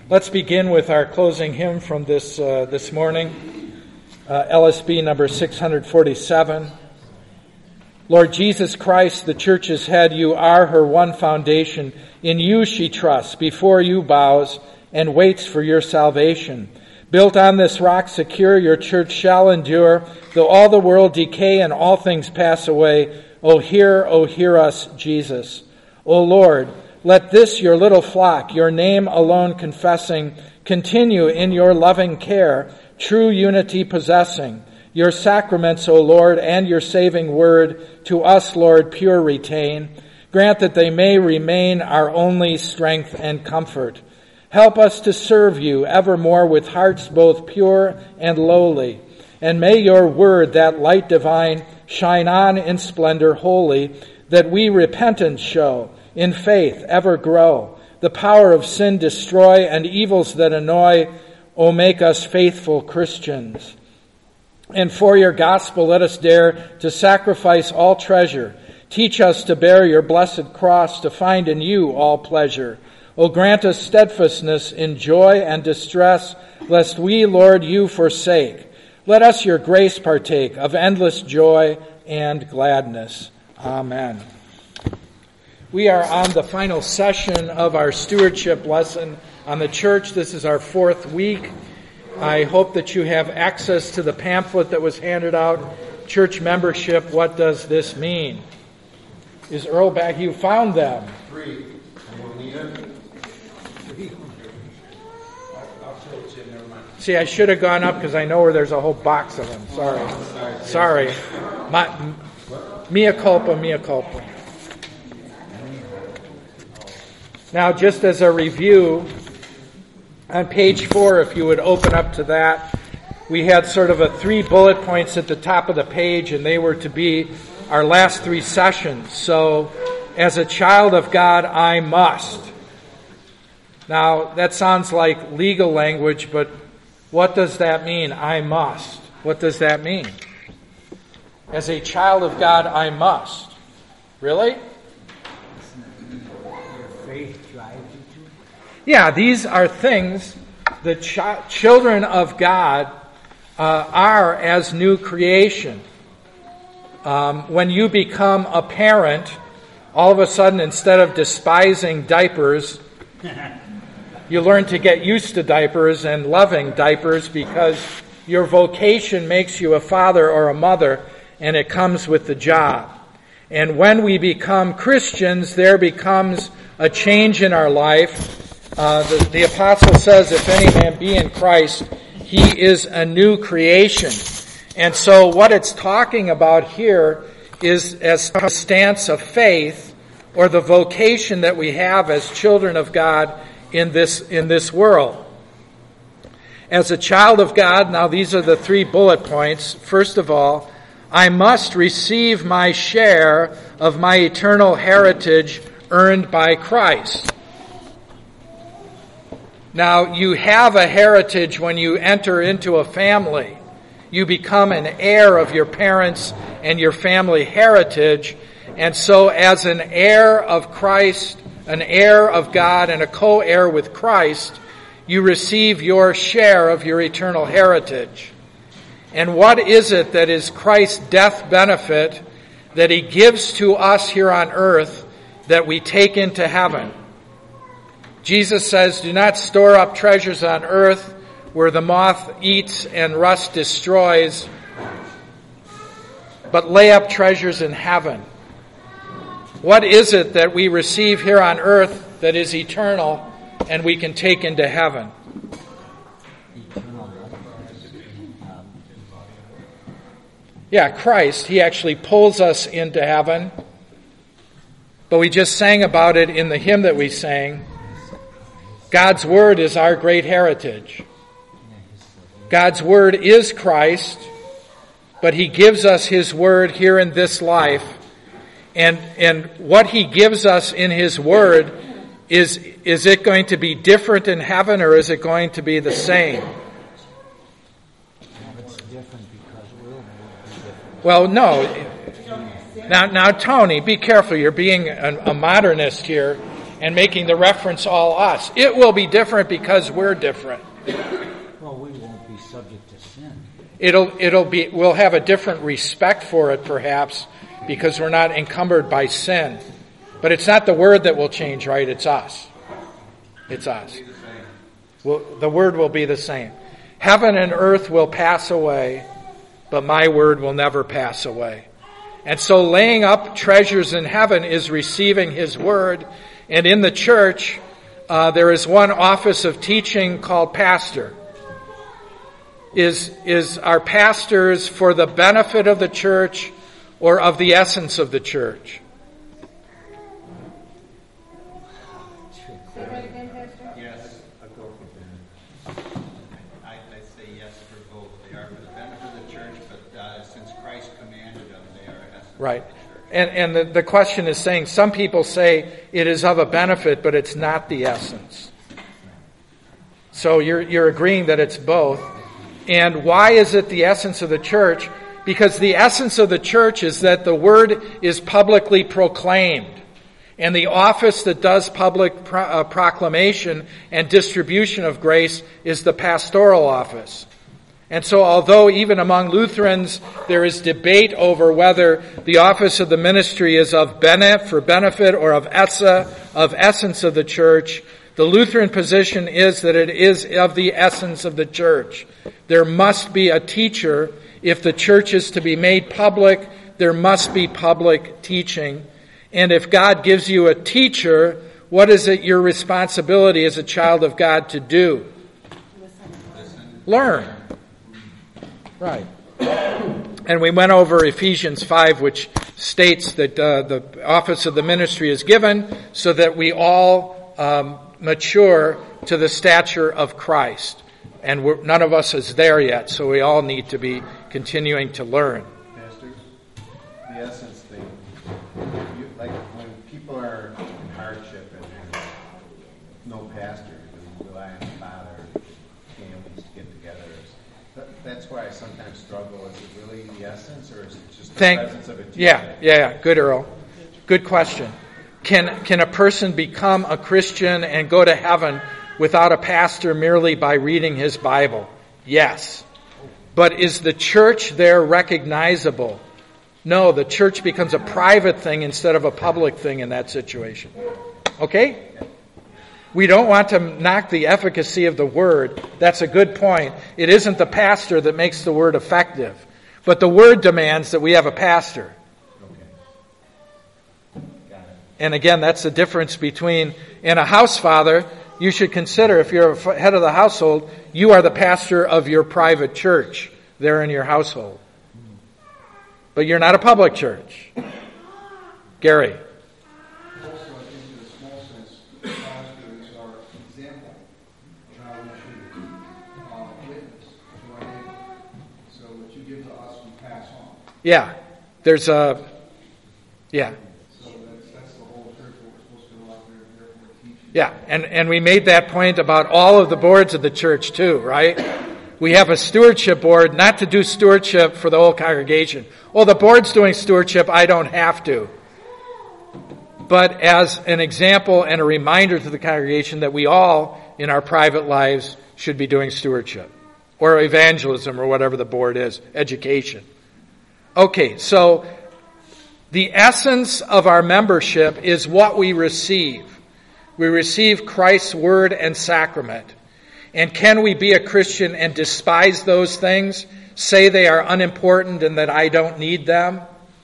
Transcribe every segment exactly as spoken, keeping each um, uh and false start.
Let's begin with our closing hymn from this uh, this morning, uh, L S B number six forty-seven. Lord Jesus Christ, the church's head, you are her one foundation. In you she trusts, before you bows, and waits for your salvation. Built on this rock secure, your church shall endure, though all the world decay and all things pass away. O hear, O hear us, Jesus. O Lord, let this your little flock, your name alone confessing, continue in your loving care, true unity possessing. Your sacraments, O Lord, and your saving word, to us, Lord, pure retain. Grant that they may remain our only strength and comfort. Help us to serve you evermore with hearts both pure and lowly. And may your word, that light divine, shine on in splendor holy, that we repentance show, in faith ever grow, the power of sin destroy, and evils that annoy, O make us faithful Christians. And for your gospel let us dare to sacrifice all treasure. Teach us to bear your blessed cross, to find in you all pleasure. O grant us steadfastness in joy and distress, lest we, Lord, you forsake. Let us your grace partake of endless joy and gladness. Amen. We are on the final session of our stewardship lesson on the church. This is our fourth week. I hope that you have access to the pamphlet that was handed out, Church Membership, What Does This Mean? Is Earl back? You found them. Three. See, I should have gone up because I know where there's a whole box of them. Sorry. Sorry. My, mea culpa, mea culpa. Now, just as a review, on page four, if you would open up to that, we had sort of a three bullet points at the top of the page, and they were to be our last three sessions. So, as a child of God, I must. Now, that sounds like legal language, but what does that mean? I must. What does that mean? As a child of God, I must. Really? Yeah, these are things that ch- children of God uh, are as new creation. Um, when you become a parent, all of a sudden, instead of despising diapers, you learn to get used to diapers and loving diapers because your vocation makes you a father or a mother, and it comes with the job. And when we become Christians, there becomes a change in our life. Uh, the, the apostle says, if any man be in Christ, he is a new creation. And so what it's talking about here is as a stance of faith, or the vocation that we have as children of God in this, in this world. As a child of God, now these are the three bullet points. First of all, I must receive my share of my eternal heritage earned by Christ. Now, you have a heritage when you enter into a family. You become an heir of your parents and your family heritage. And so as an heir of Christ, an heir of God, and a co-heir with Christ, you receive your share of your eternal heritage. And what is it that is Christ's death benefit that he gives to us here on earth that we take into heaven? Jesus says, do not store up treasures on earth where the moth eats and rust destroys, but lay up treasures in heaven. What is it that we receive here on earth that is eternal and we can take into heaven? Yeah, Christ, he actually pulls us into heaven. But we just sang about it in the hymn that we sang. God's Word is our great heritage. God's Word is Christ, but he gives us his Word here in this life. And and what he gives us in his Word, is, is it going to be different in heaven, or is it going to be the same? Well, no. Now, now, Tony, be careful. You're being a, a modernist here. and making the reference all us. It will be different because we're different. Well, we won't be subject to sin. It'll, it'll be, we'll have a different respect for it perhaps because we're not encumbered by sin. But it's not the word that will change, right? It's us. It's us. Well, the word will be the same. Heaven and earth will pass away, but my word will never pass away. And so laying up treasures in heaven is receiving his word. And in the church, uh, there is one office of teaching called pastor. Is, is our pastors for the benefit of the church or of the essence of the church? Yes, I'll go for that. I, I say yes for both. They are for the benefit of the church, but uh, since Christ commanded them, they are essence. Right. And, and the, the question is saying, some people say it is of a benefit, but it's not the essence. So you're, you're agreeing that it's both. And why is it the essence of the church? Because the essence of the church is that the word is publicly proclaimed. And the office that does public pro- uh, proclamation and distribution of grace is the pastoral office. And so although even among Lutherans there is debate over whether the office of the ministry is of bene, for benefit, or of esse, of essence of the church, the Lutheran position is that it is of the essence of the church. There must be a teacher. If the church is to be made public, there must be public teaching. And if God gives you a teacher, what is it your responsibility as a child of God to do? Listen. Learn. Right. And we went over Ephesians five, which states that uh, the office of the ministry is given so that we all um, mature to the stature of Christ. And we're, none of us is there yet, so we all need to be continuing to learn. Pastor, the essence thing, you, like when people are in hardship and there's no pastor, they rely on father, families to get together. That, that's why I sometimes struggle. Is it really the essence, or is it just the Thank, presence of a teacher? Yeah, yeah, yeah. Good, Earl. Good question. Can can a person become a Christian and go to heaven without a pastor merely by reading his Bible? Yes. But is the church there recognizable? No, the church becomes a private thing instead of a public thing in that situation. Okay? We don't want to knock the efficacy of the word. That's a good point. It isn't the pastor that makes the word effective. But the word demands that we have a pastor. And again, that's the difference between, in a house father, you should consider, if you're head of the household, you are the pastor of your private church there in your household. But you're not a public church. Gary. Also, I think in a small sense, pastors are example of how we should uh, witness to our neighbor. So what you give to us, we pass on. Yeah. There's a, yeah. Yeah, and, and we made that point about all of the boards of the church too, right? We have a stewardship board, not to do stewardship for the whole congregation. Oh, the board's doing stewardship, I don't have to. But as an example and a reminder to the congregation that we all, in our private lives, should be doing stewardship. Or evangelism, or whatever the board is, education. Okay, so the essence of our membership is what we receive. We receive Christ's word and sacrament. And can we be a Christian and despise those things? Say they are unimportant and that I don't need them?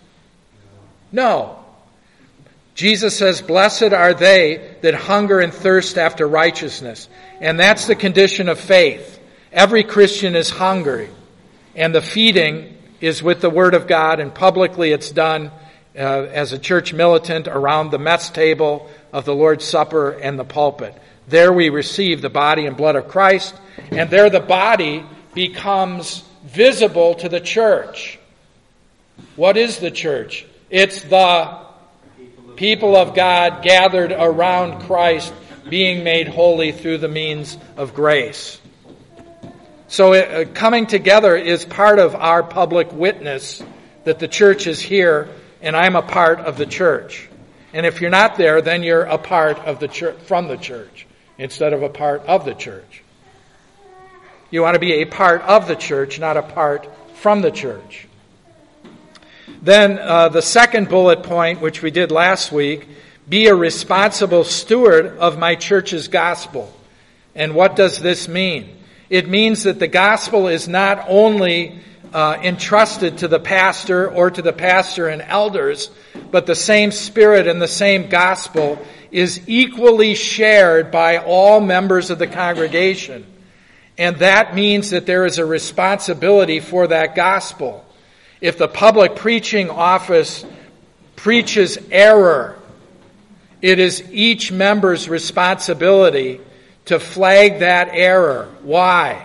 No. Jesus says, blessed are they that hunger and thirst after righteousness. And that's the condition of faith. Every Christian is hungry. And the feeding is with the word of God, and publicly it's done uh, as a church militant around the mess table of the Lord's Supper and the pulpit. There we receive the body and blood of Christ, and there the body becomes visible to the church. What is the church? It's the people of God gathered around Christ, being made holy through the means of grace. So uh, coming together is part of our public witness that the church is here, and I'm a part of the church. And if you're not there, then you're a part of the church, from the church, instead of a part of the church. You want to be a part of the church, not a part from the church. Then uh, the second bullet point, which we did last week, be a responsible steward of my church's gospel. And what does this mean? It means that the gospel is not only uh, entrusted to the pastor or to the pastor and elders, but the same spirit and the same gospel is equally shared by all members of the congregation. And that means that there is a responsibility for that gospel. If the public preaching office preaches error, it is each member's responsibility to flag that error. Why?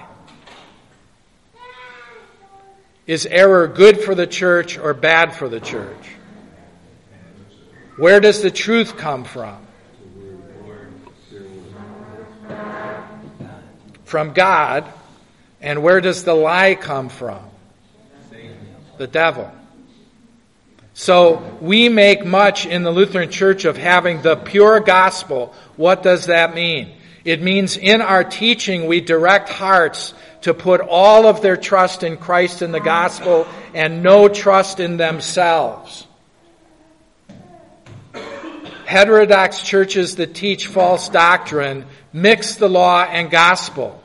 Is error good for the church or bad for the church? Where does the truth come from? From God. And where does the lie come from? The devil. So we make much in the Lutheran Church of having the pure gospel. What does that mean? It means in our teaching we direct hearts to put all of their trust in Christ and the gospel and no trust in themselves. Heterodox churches that teach false doctrine mix the law and gospel.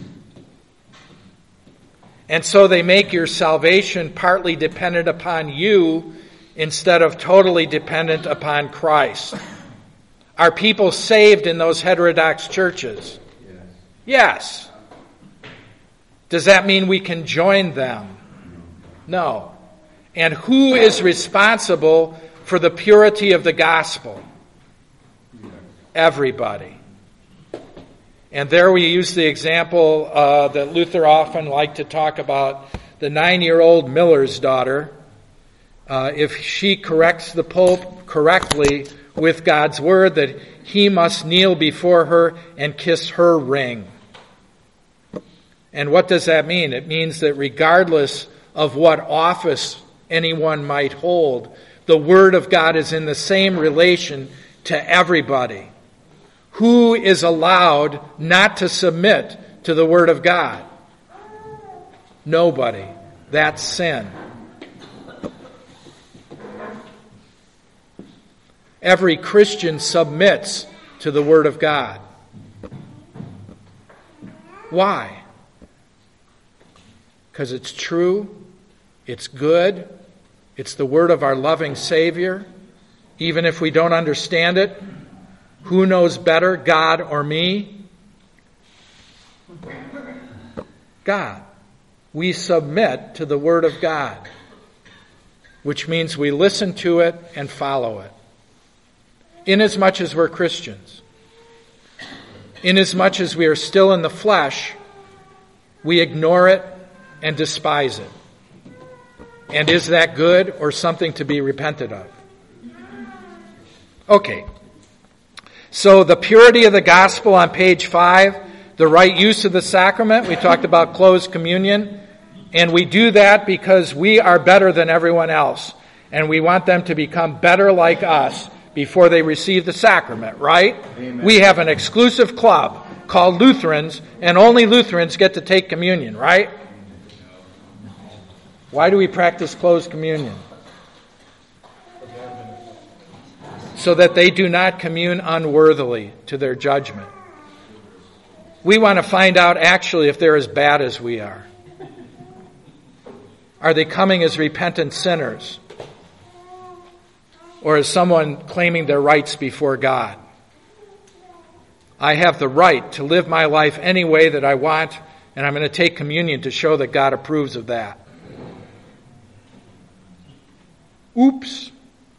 And so they make your salvation partly dependent upon you instead of totally dependent upon Christ. Are people saved in those heterodox churches? Yes. Yes. Does that mean we can join them? No. And who is responsible for the purity of the gospel? Everybody. And there we use the example uh, that Luther often liked to talk about, the nine-year-old miller's daughter. Uh, if she corrects the Pope correctly with God's word, that he must kneel before her and kiss her ring. And what does that mean? It means that regardless of what office anyone might hold, the word of God is in the same relation to everybody. Who is allowed not to submit to the word of God? Nobody. That's sin. Every Christian submits to the word of God. Why? Because it's true, it's good, it's the word of our loving Savior. Even if we don't understand it, who knows better, God or me? God. We submit to the word of God, which means we listen to it and follow it. Inasmuch as we're Christians, inasmuch as we are still in the flesh, we ignore it and despise it. And is that good or something to be repented of? Okay. So the purity of the gospel on page five, the right use of the sacrament, we talked about closed communion, and we do that because we are better than everyone else, and we want them to become better like us before they receive the sacrament, right? Amen. We have an exclusive club called Lutherans, and only Lutherans get to take communion, right? Why do we practice closed communion? So that they do not commune unworthily to their judgment. We want to find out actually if they're as bad as we are. Are they coming as repentant sinners? Or as someone claiming their rights before God? I have the right to live my life any way that I want, and I'm going to take communion to show that God approves of that. Oops.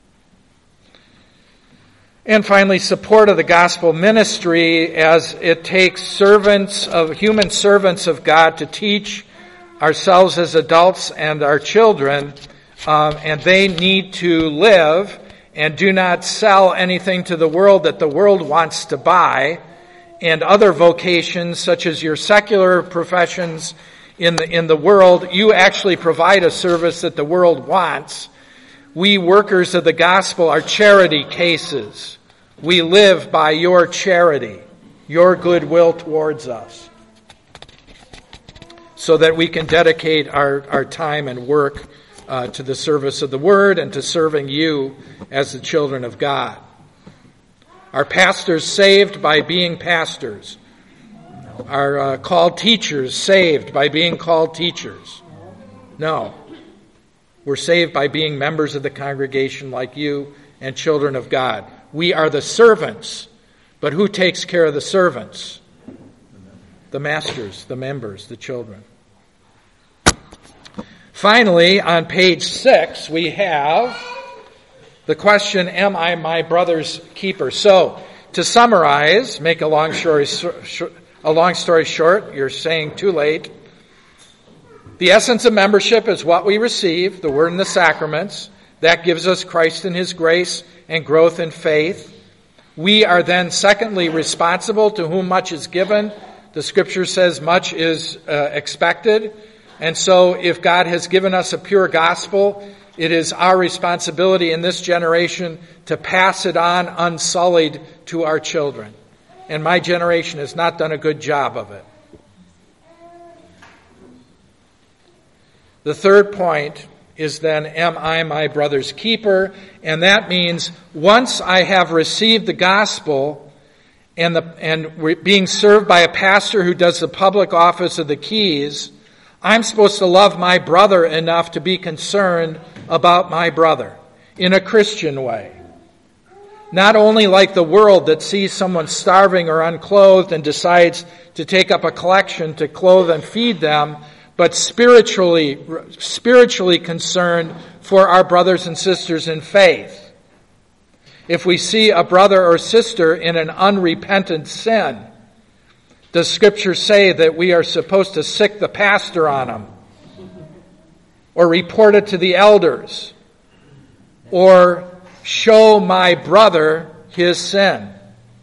And finally, support of the gospel ministry, as it takes servants of human servants of God to teach ourselves as adults and our children, um, and they need to live and do not sell anything to the world that the world wants to buy, and other vocations such as your secular professions in the in the world. You actually provide a service that the world wants. We workers of the gospel are charity cases. We live by your charity, your goodwill towards us, so that we can dedicate our, our time and work uh, to the service of the Word and to serving you as the children of God. Are pastors saved by being pastors? Are uh, called teachers saved by being called teachers? No. We're saved by being members of the congregation like you and children of God. We are the servants, but who takes care of the servants? The masters, the members, the children. Finally, on page six, we have the question, am I my brother's keeper? So, to summarize, make a long story, a long story short, you're saying too late. The essence of membership is what we receive, the Word and the sacraments. That gives us Christ and His grace and growth in faith. We are then, secondly, responsible to whom much is given. The Scripture says much is uh, expected. And so if God has given us a pure gospel, it is our responsibility in this generation to pass it on unsullied to our children. And my generation has not done a good job of it. The third point is then, am I my brother's keeper? And that means once I have received the gospel and the and re- being served by a pastor who does the public office of the keys, I'm supposed to love my brother enough to be concerned about my brother in a Christian way. Not only like the world that sees someone starving or unclothed and decides to take up a collection to clothe and feed them, but spiritually, spiritually concerned for our brothers and sisters in faith. If we see a brother or sister in an unrepentant sin, does Scripture say that we are supposed to sick the pastor on them? Or report it to the elders? Or show my brother his sin?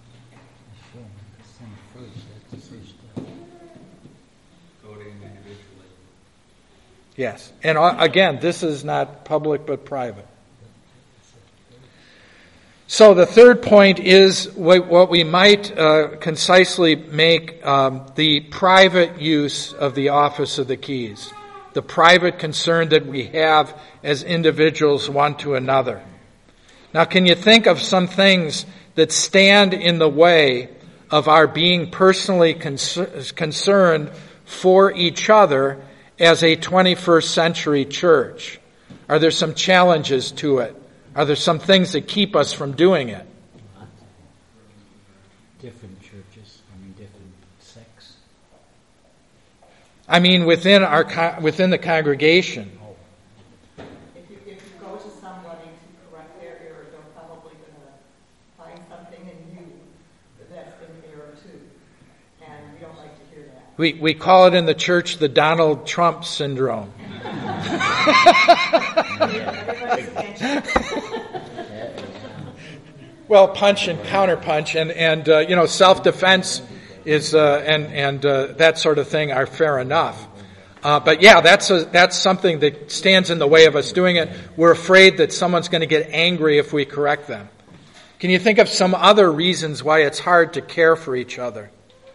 Yes. And again, this is not public but private. So the third point is what we might uh, concisely make um, the private use of the office of the keys. The private concern that we have as individuals one to another. Now, can you think of some things that stand in the way of our being personally con- concerned for each other as a twenty-first century church? Are there some challenges to it? Are there some things that keep us from doing it? Different churches, I mean different sects. I mean within our within the congregation. If you, if you go to somebody to correct their error, they're probably going to find something in you that's an error too. And we don't like to hear that. We we call it in the church the Donald Trump syndrome. Well, punch and counterpunch, and and uh, you know, self-defense is uh, and and uh, that sort of thing are fair enough. Uh, but yeah, that's a, that's something that stands in the way of us doing it. We're afraid that someone's going to get angry if we correct them. Can you think of some other reasons why it's hard to care for each other?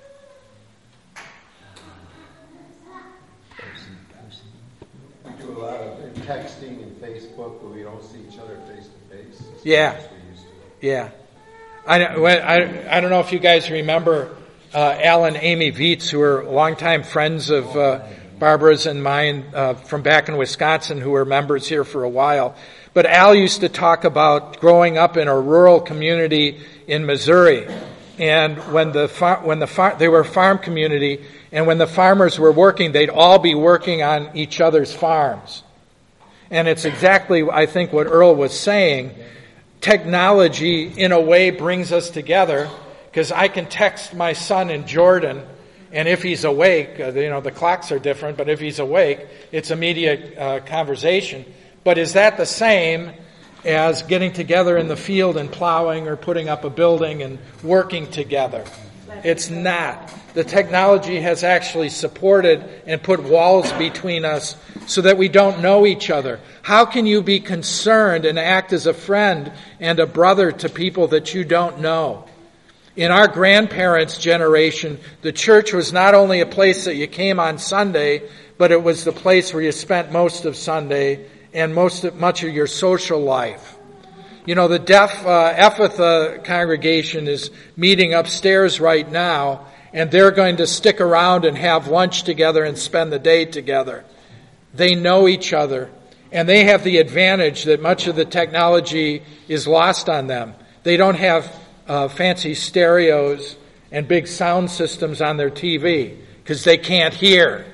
We do a lot of texting and Facebook, but we don't see each other face to face. Yeah. Yeah. I, I, I don't know if you guys remember uh, Al and Amy Vietz, who are longtime friends of uh, Barbara's and mine uh, from back in Wisconsin, who were members here for a while. But Al used to talk about growing up in a rural community in Missouri. And when the far, when the far, they were a farm community, and when the farmers were working, they'd all be working on each other's farms. And it's exactly, I think, what Earl was saying. Technology, in a way, brings us together, because I can text my son in Jordan, and if he's awake, uh, you know, the clocks are different, but if he's awake, it's immediate uh, conversation. But is that the same as getting together in the field and plowing or putting up a building and working together? Less It's not. The technology has actually supported and put walls between us so that we don't know each other. How can you be concerned and act as a friend and a brother to people that you don't know? In our grandparents' generation, the church was not only a place that you came on Sunday, but it was the place where you spent most of Sunday and most of, much of your social life. You know, the deaf uh, Ephatha congregation is meeting upstairs right now, and they're going to stick around and have lunch together and spend the day together. They know each other, and they have the advantage that much of the technology is lost on them. They don't have uh, fancy stereos and big sound systems on their T V because they can't hear.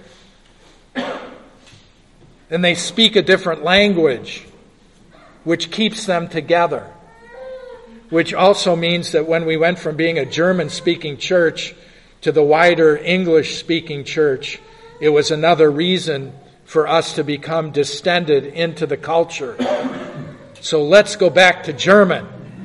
And they speak a different language, which keeps them together. Which also means that when we went from being a German-speaking church to the wider English-speaking church, it was another reason for us to become distended into the culture. So let's go back to German.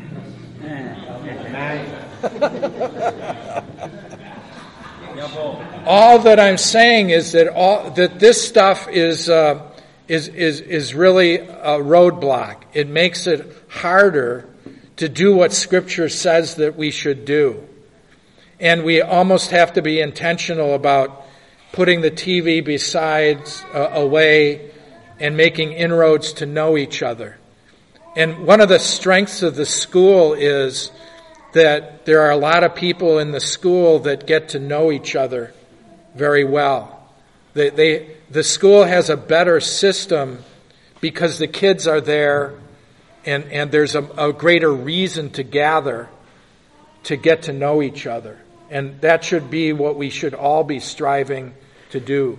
All that I'm saying is that all that this stuff is uh, is is is really a roadblock. It makes it harder to do what Scripture says that we should do. And we almost have to be intentional about putting the T V besides uh, away and making inroads to know each other. And one of the strengths of the school is that there are a lot of people in the school that get to know each other very well. They, they, the school has a better system because the kids are there and, and there's a, a greater reason to gather to get to know each other. And that should be what we should all be striving to do.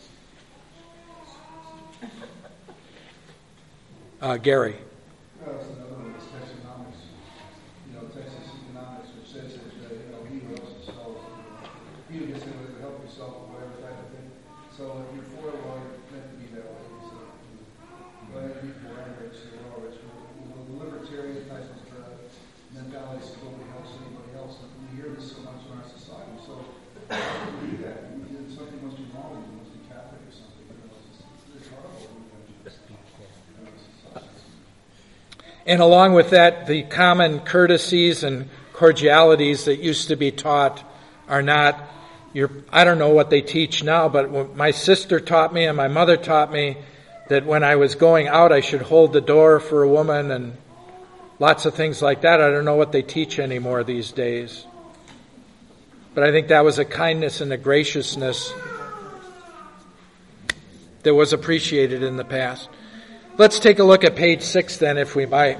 Uh, Gary. Well, it's another one is Texonomics. You know, Texas Economics, which says that, uh, you know, he who helps himself, he who gets in with it, help yourself, or whatever type of thing. So if you're for it, well, you're meant to be that way. So, but I think people are rich, they're all rich. The libertarian type of uh, mentality is nobody helps anybody else. And we hear this so much in our society. So how do we do that? Something must be wrong. You must be Catholic or something. You know, it's, it's horrible. And along with that, the common courtesies and cordialities that used to be taught are not, your, I don't know what they teach now, but my sister taught me and my mother taught me that when I was going out, I should hold the door for a woman and lots of things like that. I don't know what they teach anymore these days. But I think that was a kindness and a graciousness that was appreciated in the past. Let's take a look at page six then, if we might.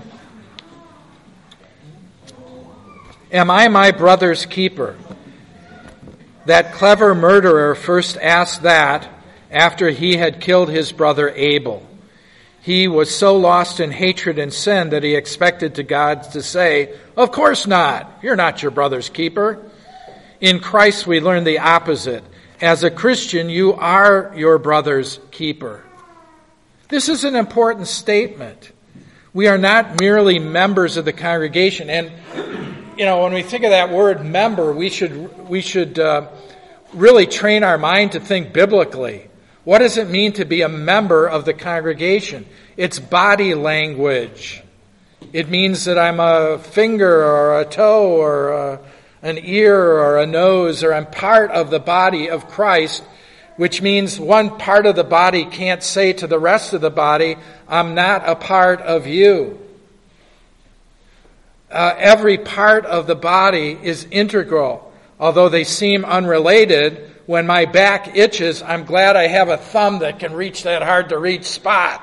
Am I my brother's keeper? That clever murderer first asked that after he had killed his brother Abel. He was so lost in hatred and sin that he expected to God to say, "Of course not. You're not your brother's keeper." In Christ we learn the opposite. As a Christian, you are your brother's keeper. This is an important statement. We are not merely members of the congregation. And, you know, when we think of that word member, we should we should uh, really train our mind to think biblically. What does it mean to be a member of the congregation? It's body language. It means that I'm a finger or a toe or a, an ear or a nose, or I'm part of the body of Christ, which means one part of the body can't say to the rest of the body, "I'm not a part of you." Uh, every part of the body is integral. Although they seem unrelated, when my back itches, I'm glad I have a thumb that can reach that hard-to-reach spot.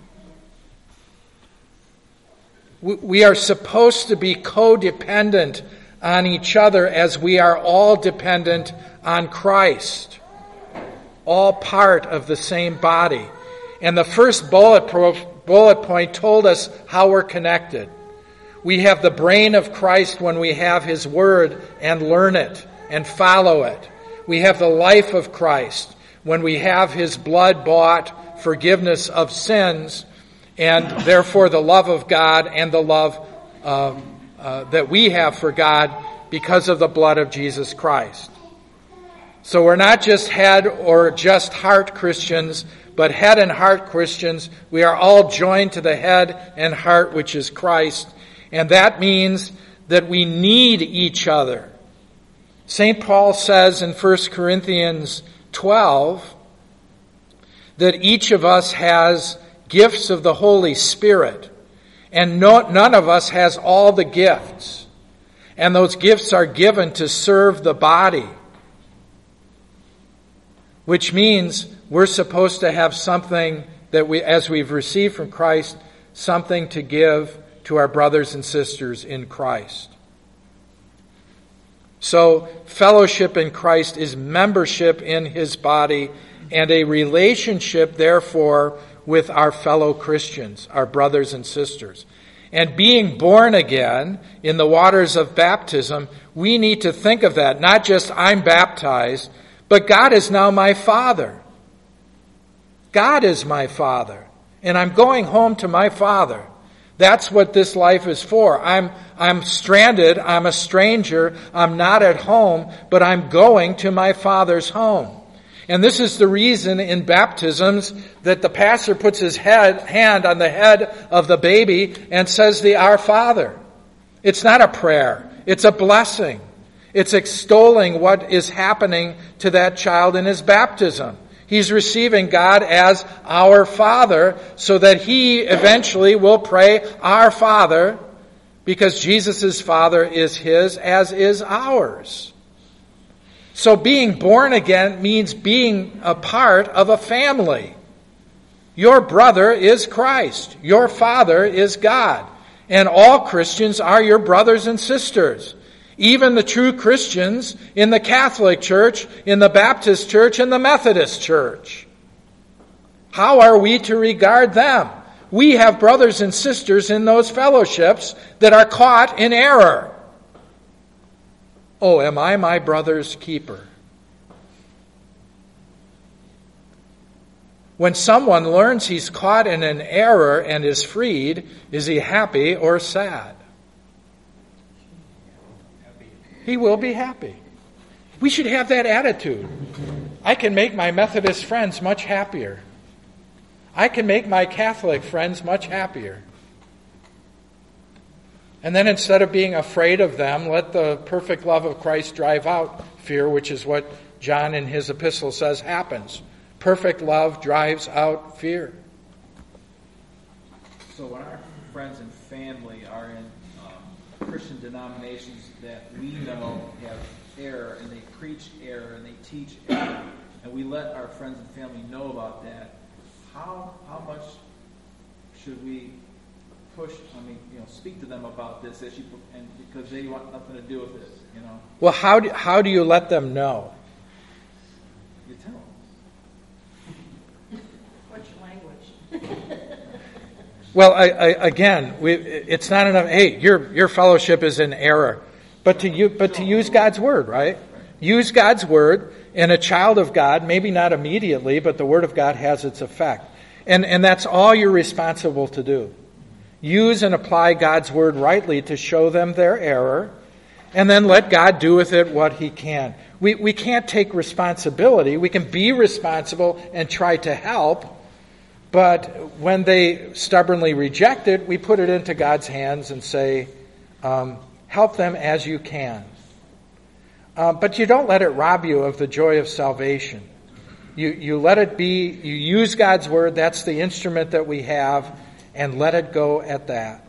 We, we are supposed to be codependent on each other as we are all dependent on Christ. All part of the same body. And the first bullet, pro, bullet point told us how we're connected. We have the brain of Christ when we have His Word and learn it and follow it. We have the life of Christ when we have His blood-bought forgiveness of sins, and therefore the love of God and the love uh, uh, that we have for God because of the blood of Jesus Christ. So we're not just head or just heart Christians, but head and heart Christians. We are all joined to the head and heart, which is Christ. And that means that we need each other. Saint Paul says in First Corinthians twelve that each of us has gifts of the Holy Spirit, and no, none of us has all the gifts. And those gifts are given to serve the body, which means we're supposed to have something that we, as we've received from Christ, something to give to our brothers and sisters in Christ. So, fellowship in Christ is membership in His body and a relationship, therefore, with our fellow Christians, our brothers and sisters. And being born again in the waters of baptism, we need to think of that. Not just I'm baptized, but God is now my Father. God is my Father. And I'm going home to my Father. That's what this life is for. I'm, I'm stranded. I'm a stranger. I'm not at home, but I'm going to my Father's home. And this is the reason in baptisms that the pastor puts his head, hand on the head of the baby and says the Our Father. It's not a prayer. It's a blessing. It's extolling what is happening to that child in his baptism. He's receiving God as our Father so that he eventually will pray, Our Father, because Jesus' Father is his, as is ours. So being born again means being a part of a family. Your brother is Christ. Your Father is God. And all Christians are your brothers and sisters. Even the true Christians in the Catholic Church, in the Baptist Church, and the Methodist Church. How are we to regard them? We have brothers and sisters in those fellowships that are caught in error. Oh, am I my brother's keeper? When someone learns he's caught in an error and is freed, is he happy or sad? He will be happy. We should have that attitude. I can make my Methodist friends much happier. I can make my Catholic friends much happier. And then instead of being afraid of them, let the perfect love of Christ drive out fear, which is what John in his epistle says happens. Perfect love drives out fear. So when our friends and family are in um, Christian denominations that we know have error, and they preach error, and they teach error, and we let our friends and family know about that, how how much should we push, I mean, you know, speak to them about this issue, and because they want nothing to do with this, you know? Well, how do, how do you let them know? You tell them. What's your language? Well, I, I, again, we, it's not enough. Hey, your your fellowship is in error, but to you, but to use God's word, right? Use God's word, and a child of God, maybe not immediately, but the word of God has its effect, and and that's all you're responsible to do. Use and apply God's word rightly to show them their error, and then let God do with it what He can. We we can't take responsibility. We can be responsible and try to help. But when they stubbornly reject it, we put it into God's hands and say, um, help them as you can. Uh, but you don't let it rob you of the joy of salvation. You, you let it be, you use God's word, that's the instrument that we have, and let it go at that.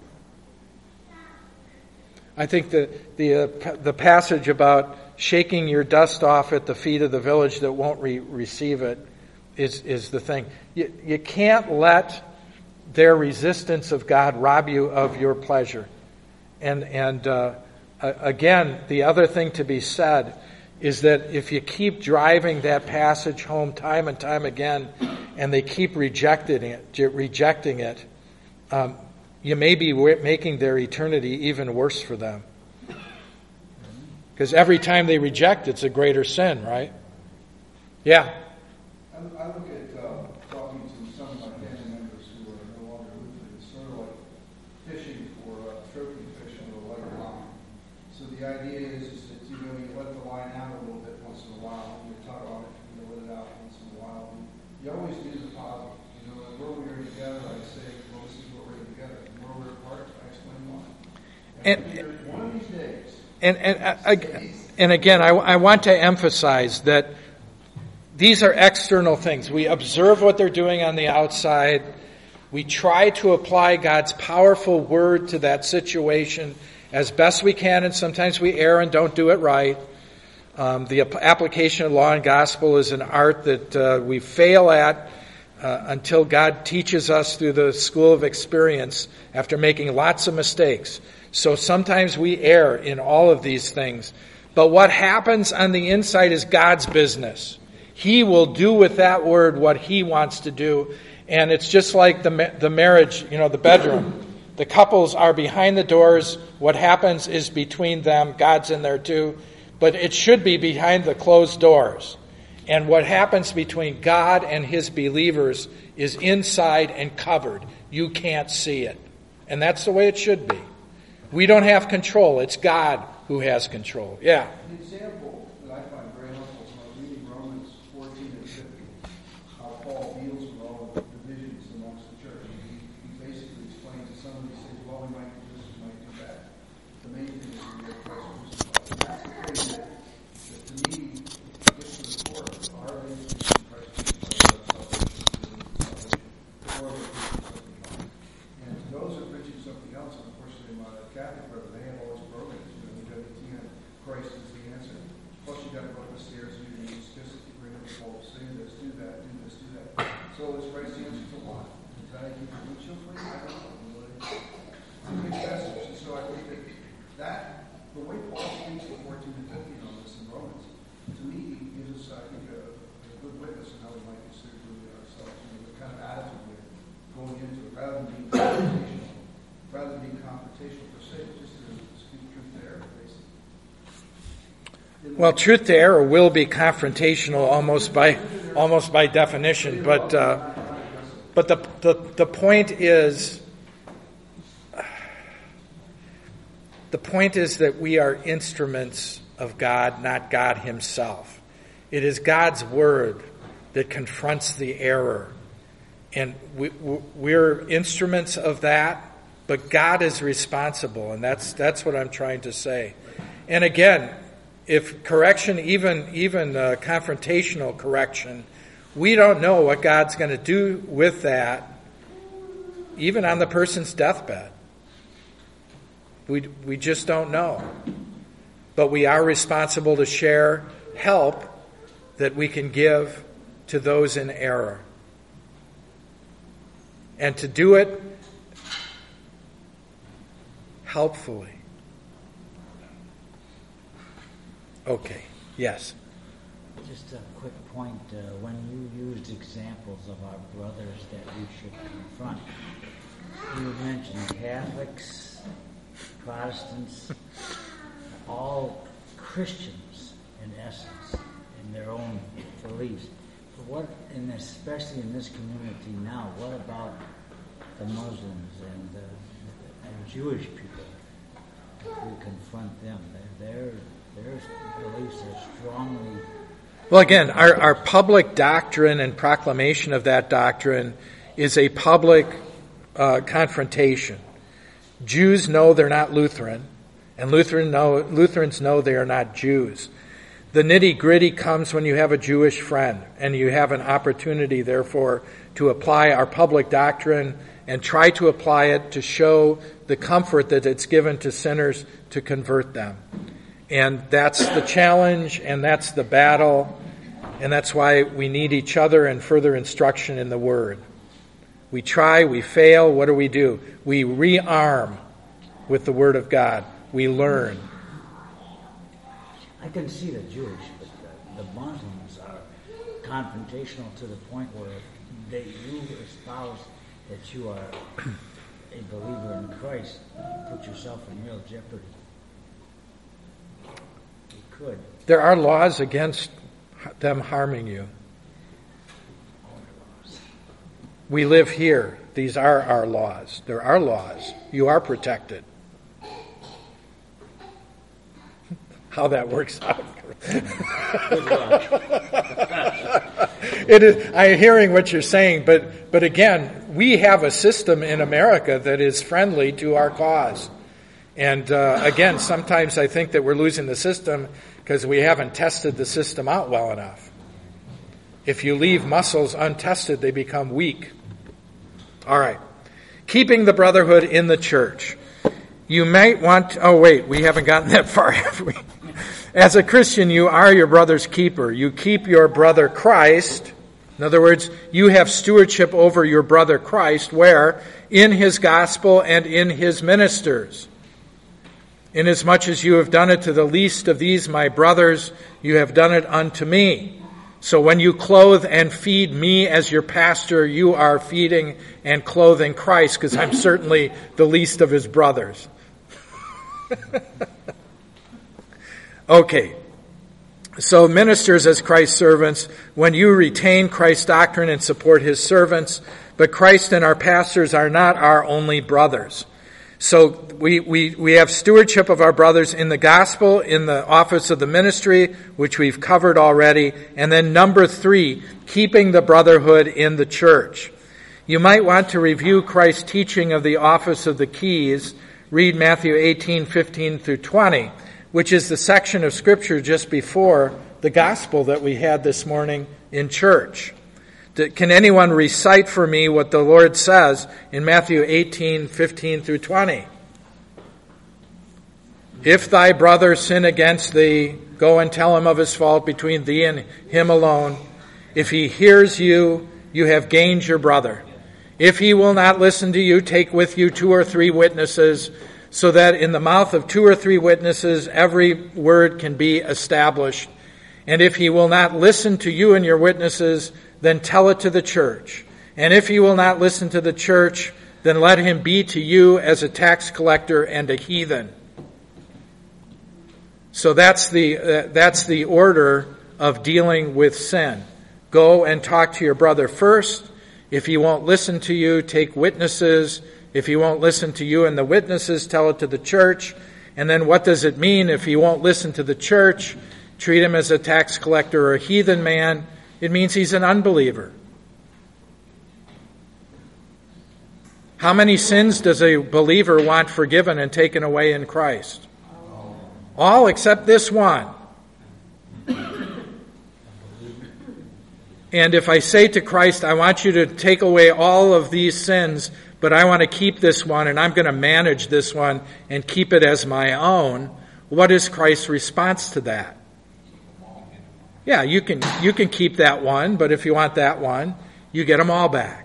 I think the, the, uh, the passage about shaking your dust off at the feet of the village that won't re- receive it Is, is the thing. You, you can't let their resistance of God rob you of your pleasure. And and uh, again, the other thing to be said is that if you keep driving that passage home time and time again, and they keep rejecting it, rejecting it, um, you may be making their eternity even worse for them. Because every time they reject, it's a greater sin, right? Yeah. I look at uh, talking to some of my family members who are no longer with me. It's sort of like fishing for uh, trophy fish on a light line. So the the idea is, is that, you know, you let the line out a little bit once in a while, and you tug on it, you know, let it out once in a while. And you always do the positive. You know, and where we are together, I say, well, this is what we're together. And where we're apart, I explain why. And, and one of these days. And and uh, and again, I, I want to emphasize that these are external things. We observe what they're doing on the outside. We try to apply God's powerful word to that situation as best we can, and sometimes we err and don't do it right. Um, the application of law and gospel is an art that uh, we fail at uh, until God teaches us through the school of experience after making lots of mistakes. So sometimes we err in all of these things. But what happens on the inside is God's business. He will do with that word what He wants to do. And it's just like the the marriage, you know, the bedroom. The couples are behind the doors. What happens is between them. God's in there too. But it should be behind the closed doors. And what happens between God and His believers is inside and covered. You can't see it. And that's the way it should be. We don't have control. It's God who has control. Yeah. An example that I find very helpful is when I was reading Romans fourteen and fifteen, how Paul deals with all of the divisions amongst the church. And he, he basically explains to somebody, says, well, we might do this, we might do that. The main thing is we get Christ crucified. And that's the thing that, that to me, gets to the core of our relationship with Christ crucified, our salvation, salvation, or we're preaching something else. And to those who are preaching something else, unfortunately, my Catholic brother, they have all these programs, you know, the W T N, Christ is the answer. Plus, you got to go up the stairs, you can use just to bring up the whole, say this, do that, do this, do that. So is Christ the answer to what? Is that keep the windshield clean? I don't know. It's a mixed message. And so I think that, that the way Paul speaks in fourteen and fifteen on this in Romans, to me, gives us, I think, a, a good witness on how we might consider doing it ourselves. You know, the kind of attitude we're going into it, rather than being confrontational, rather than being confrontational per se, just to speak truth to error, basically. Well, truth to error will be confrontational almost by almost by definition, but uh, but the, the the point is the point is that we are instruments of God, not God Himself. It is God's word that confronts the error, and we, we're instruments of that. But God is responsible, and that's that's what I'm trying to say. And again, if correction, even even uh, confrontational correction, we don't know what God's going to do with that, even on the person's deathbed. We we just don't know. But we are responsible to share help that we can give to those in error, and to do it helpfully. Okay. Yes. Just a quick point. Uh, when you used examples of our brothers that we should confront, you mentioned Catholics, Protestants, all Christians in essence, in their own beliefs. But what, and especially in this community now, what about the Muslims and the and Jewish people? We confront them. Their their beliefs are strongly. Well, again, our, our public doctrine and proclamation of that doctrine is a public uh, confrontation. Jews know they're not Lutheran, and Lutheran know, Lutherans know they are not Jews. The nitty-gritty comes when you have a Jewish friend, and you have an opportunity, therefore, to apply our public doctrine and try to apply it to show the comfort that it's given to sinners to convert them. And that's the challenge, and that's the battle, and that's why we need each other and further instruction in the Word. We try, we fail, what do we do? We rearm with the Word of God. We learn. I can see the Jewish, but the, the Muslims are confrontational to the point where they you espouse that you are a believer in Christ, you put yourself in real jeopardy. You could. There are laws against them harming you. We live here. These are our laws. There are laws. You are protected. how that works out. Good luck. It is, I'm hearing what you're saying, but, but again, we have a system in America that is friendly to our cause. And uh, again, sometimes I think that we're losing the system because we haven't tested the system out well enough. If you leave muscles untested, they become weak. All right. Keeping the brotherhood in the church. You might want to, oh wait, we haven't gotten that far, have we? As a Christian, you are your brother's keeper. You keep your brother Christ. In other words, you have stewardship over your brother Christ, where? In his gospel and in his ministers. Inasmuch as you have done it to the least of these, my brothers, you have done it unto me. So when you clothe and feed me as your pastor, you are feeding and clothing Christ, because I'm certainly the least of his brothers. Okay. So ministers as Christ's servants, when you retain Christ's doctrine and support his servants, but Christ and our pastors are not our only brothers. So we, we, we have stewardship of our brothers in the gospel, in the office of the ministry, which we've covered already. And then number three, keeping the brotherhood in the church. You might want to review Christ's teaching of the office of the keys. Read Matthew eighteen, fifteen through twenty, which is the section of Scripture just before the gospel that we had this morning in church. Can anyone recite for me what the Lord says in Matthew eighteen, fifteen through twenty? If thy brother sin against thee, go and tell him of his fault between thee and him alone. If he hears you, you have gained your brother. If he will not listen to you, take with you two or three witnesses, so that in the mouth of two or three witnesses every word can be established. And if he will not listen to you and your witnesses, then tell it to the church. And if he will not listen to the church, then let him be to you as a tax collector and a heathen. So that's the uh, that's the order of dealing with sin. Go and talk to your brother first. If he won't listen to you, take witnesses. If he won't listen to you and the witnesses, tell it to the church. And then what does it mean if he won't listen to the church? Treat him as a tax collector or a heathen man. It means he's an unbeliever. How many sins does a believer want forgiven and taken away in Christ? All except this one. And if I say to Christ, I want you to take away all of these sins, but I want to keep this one, and I'm going to manage this one and keep it as my own, what is Christ's response to that? Yeah, you can you can keep that one, but if you want that one, you get them all back.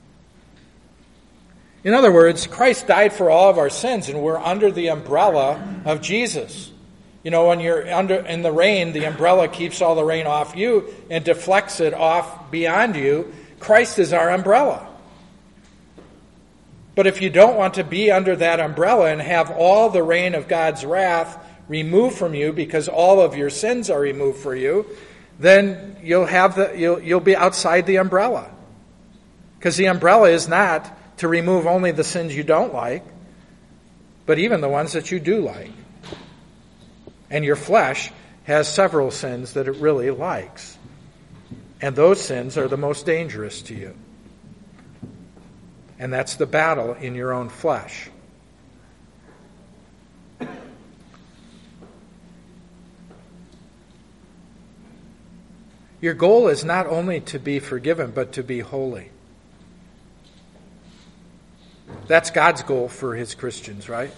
In other words, Christ died for all of our sins, and we're under the umbrella of Jesus. You know, when you're under in the rain, the umbrella keeps all the rain off you and deflects it off beyond you. Christ is our umbrella. But if you don't want to be under that umbrella and have all the rain of God's wrath removed from you because all of your sins are removed for you, then you'll have the you'll you'll be outside the umbrella. Because the umbrella is not to remove only the sins you don't like, but even the ones that you do like. And your flesh has several sins that it really likes. And those sins are the most dangerous to you. And that's the battle in your own flesh. Your goal is not only to be forgiven, but to be holy. That's God's goal for his Christians, right?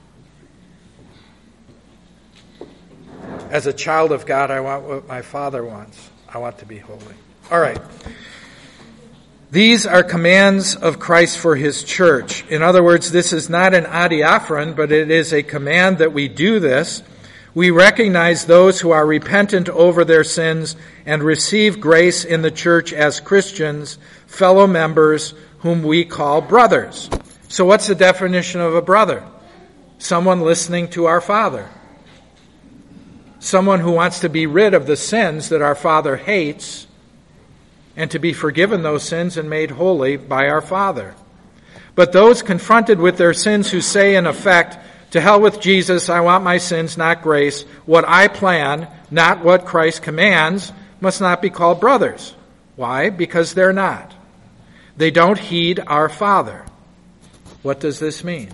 As a child of God, I want what my Father wants. I want to be holy. All right. These are commands of Christ for his church. In other words, this is not an adiaphron, but it is a command that we do this. We recognize those who are repentant over their sins and receive grace in the church as Christians, fellow members whom we call brothers. So what's the definition of a brother? Someone listening to our Father. Someone who wants to be rid of the sins that our Father hates and to be forgiven those sins and made holy by our Father. But those confronted with their sins who say, in effect, To hell with Jesus, I want my sins, not grace. What I plan, not what Christ commands, must not be called brothers. Why? Because they're not. They don't heed our Father. What does this mean?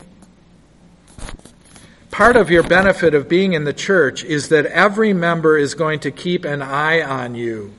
Part of your benefit of being in the church is that every member is going to keep an eye on you.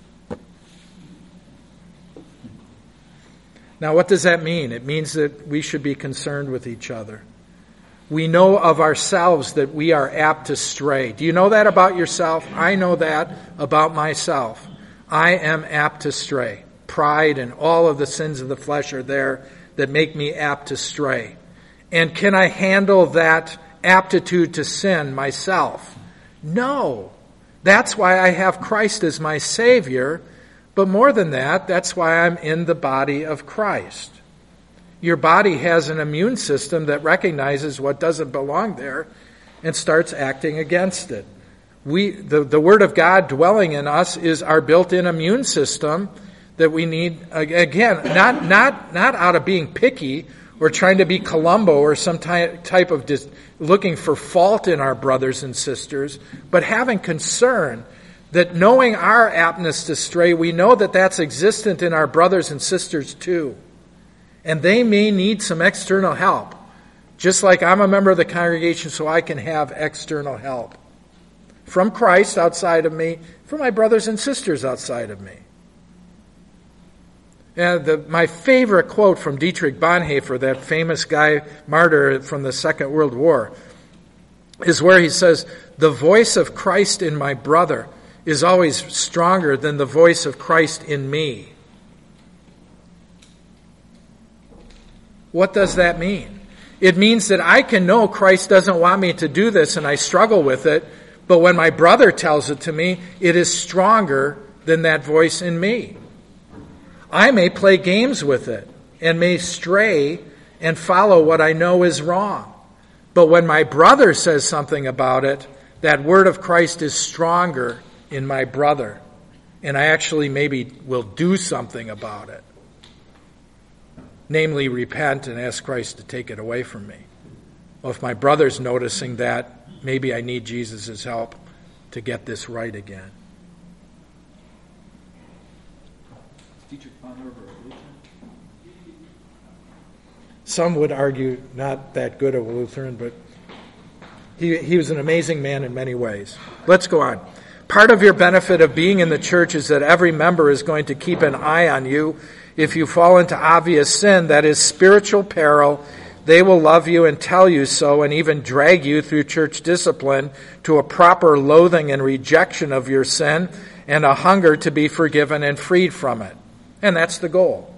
Now, what does that mean? It means that we should be concerned with each other. We know of ourselves that we are apt to stray. Do you know that about yourself? I know that about myself. I am apt to stray. Pride and all of the sins of the flesh are there that make me apt to stray. And can I handle that aptitude to sin myself? No. That's why I have Christ as my Savior. But more than that, that's why I'm in the body of Christ. Your body has an immune system that recognizes what doesn't belong there and starts acting against it. We, the, the Word of God dwelling in us is our built-in immune system that we need, again, not, not, not out of being picky or trying to be Columbo or some ty- type of dis- looking for fault in our brothers and sisters, but having concern that knowing our aptness to stray, we know that that's existent in our brothers and sisters too. And they may need some external help, just like I'm a member of the congregation so I can have external help from Christ outside of me, from my brothers and sisters outside of me. And the, my favorite quote from Dietrich Bonhoeffer, that famous guy, martyr from the Second World War, is where he says, "The voice of Christ in my brother is always stronger than the voice of Christ in me." What does that mean? It means that I can know Christ doesn't want me to do this and I struggle with it, but when my brother tells it to me, it is stronger than that voice in me. I may play games with it and may stray and follow what I know is wrong. But when my brother says something about it, that word of Christ is stronger in my brother. And I actually maybe will do something about it. Namely, repent and ask Christ to take it away from me. Well, if my brother's noticing that, maybe I need Jesus' help to get this right again. Dietrich Bonhoeffer, Lutheran? Some would argue not that good of a Lutheran, but he, he was an amazing man in many ways. Let's go on. Part of your benefit of being in the church is that every member is going to keep an eye on you. If you fall into obvious sin, that is spiritual peril, they will love you and tell you so and even drag you through church discipline to a proper loathing and rejection of your sin and a hunger to be forgiven and freed from it. And that's the goal.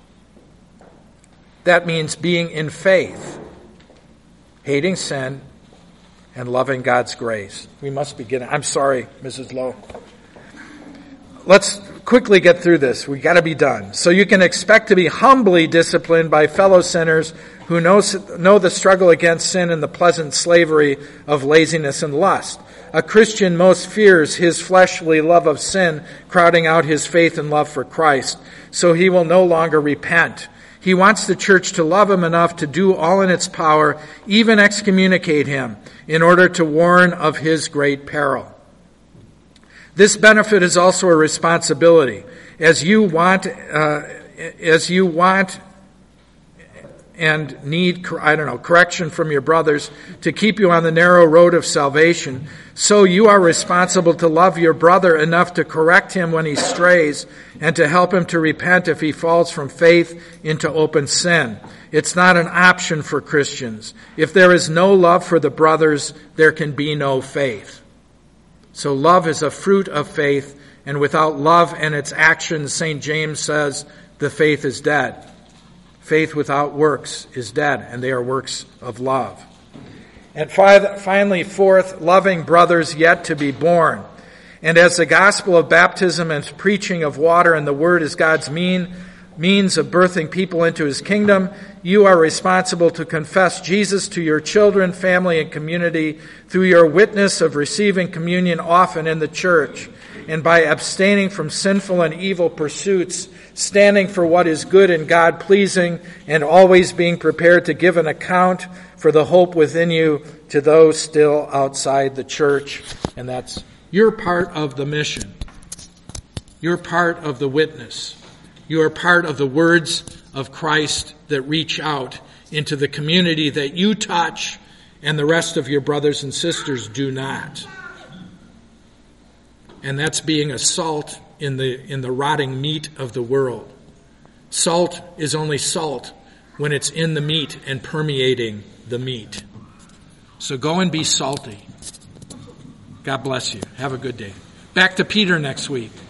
That means being in faith, hating sin, and loving God's grace. We must begin. I'm sorry, Missus Lowe. Let's quickly get through this. We've got to be done. So you can expect to be humbly disciplined by fellow sinners who know, know the struggle against sin and the pleasant slavery of laziness and lust. A Christian most fears his fleshly love of sin crowding out his faith and love for Christ, so he will no longer repent. He wants the church to love him enough to do all in its power, even excommunicate him, in order to warn of his great peril. This benefit is also a responsibility. As you want, uh, as you want and need, I don't know, correction from your brothers to keep you on the narrow road of salvation, so you are responsible to love your brother enough to correct him when he strays and to help him to repent if he falls from faith into open sin. It's not an option for Christians. If there is no love for the brothers, there can be no faith. So love is a fruit of faith, and without love and its actions, Saint James says, the faith is dead. Faith without works is dead, and they are works of love. And finally, fourth, loving brothers yet to be born. And as the gospel of baptism and preaching of water and the word is God's mean, means of birthing people into his kingdom, you are responsible to confess Jesus to your children, family, and community through your witness of receiving communion often in the church. and by abstaining from sinful and evil pursuits, standing for what is good and God-pleasing, and always being prepared to give an account for the hope within you to those still outside the church. And that's your part of the mission. You're part of the witness. You are part of the words of Christ that reach out into the community that you touch and the rest of your brothers and sisters do not. And that's being a salt in the in the rotting meat of the world. Salt is only salt when it's in the meat and permeating the meat. So go and be salty. God bless you. Have a good day. Back to Peter next week.